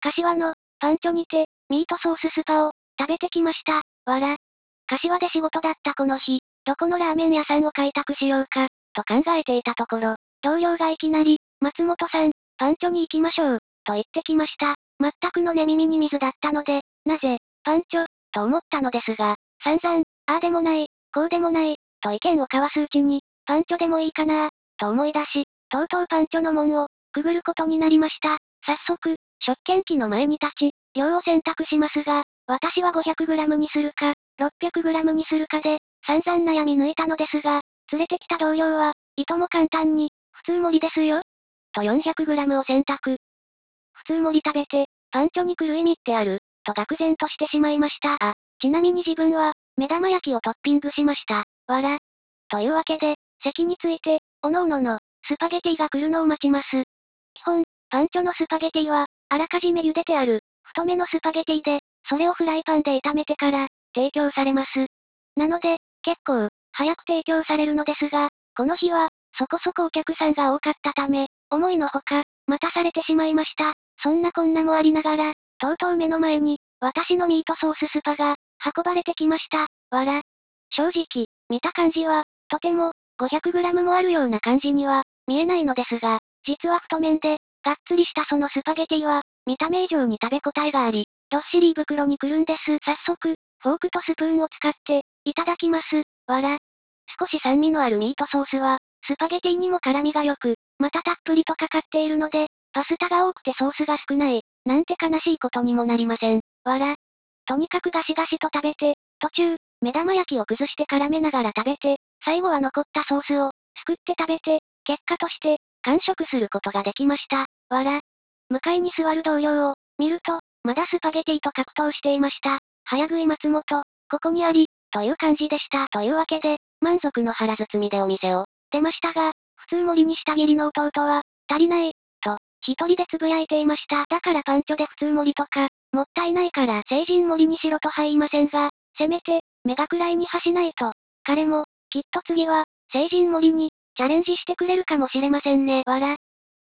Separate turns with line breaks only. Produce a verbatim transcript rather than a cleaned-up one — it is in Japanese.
柏の、パンチョにて、ミートソーススパを、食べてきました。わら。柏で仕事だったこの日、どこのラーメン屋さんを開拓しようか、と考えていたところ、同僚がいきなり、松本さん、パンチョに行きましょう、と言ってきました。全くの寝耳に水だったので、なぜ、パンチョ、と思ったのですが、散々、ああでもない、こうでもない、と意見を交わすうちに、パンチョでもいいかな、と思い出し、とうとうパンチョの門を、くぐることになりました。早速、食券機の前に立ち、量を選択しますが、私は ごひゃくグラム にするか、ろっぴゃくグラム にするかで、散々悩み抜いたのですが、連れてきた同僚は、いとも簡単に、普通盛りですよ。と よんひゃくグラム を選択。普通盛り食べて、パンチョに来る意味ってある、と愕然としてしまいました。あ、ちなみに自分は、目玉焼きをトッピングしました。わら。というわけで、席について、おのおのの、スパゲティが来るのを待ちます。基本、パンチョのスパゲティは、あらかじめ茹でてある、太めのスパゲティで、それをフライパンで炒めてから、提供されます。なので、結構、早く提供されるのですが、この日は、そこそこお客さんが多かったため、思いのほか、待たされてしまいました。そんなこんなもありながら、とうとう目の前に、私のミートソーススパが、運ばれてきました。わら。正直、見た感じは、とても、ごひゃくグラム もあるような感じには、見えないのですが、実は太麺で、がっつりしたそのスパゲティは、見た目以上に食べ応えがあり、どっしり胃袋に来るんです。早速、フォークとスプーンを使って、いただきます。わら。少し酸味のあるミートソースは、スパゲティにも絡みが良く、またたっぷりとかかっているので、パスタが多くてソースが少ない、なんて悲しいことにもなりません。わら。とにかくガシガシと食べて、途中、目玉焼きを崩して絡めながら食べて、最後は残ったソースを、すくって食べて、結果として、完食することができました。わら。向かいに座る同僚を、見ると、まだスパゲティと格闘していました。早食い松本、ここにあり、という感じでした。というわけで、満足の腹包みでお店を、出ましたが、普通盛りにした義理の弟は、足りない、と、一人で呟いていました。だからパンチョで普通盛りとか、もったいないから、成人盛りにしろとは言いませんが、せめて、目がくらいに箸しないと。彼も、きっと次は、成人盛りに、チャレンジしてくれるかもしれませんね。わら。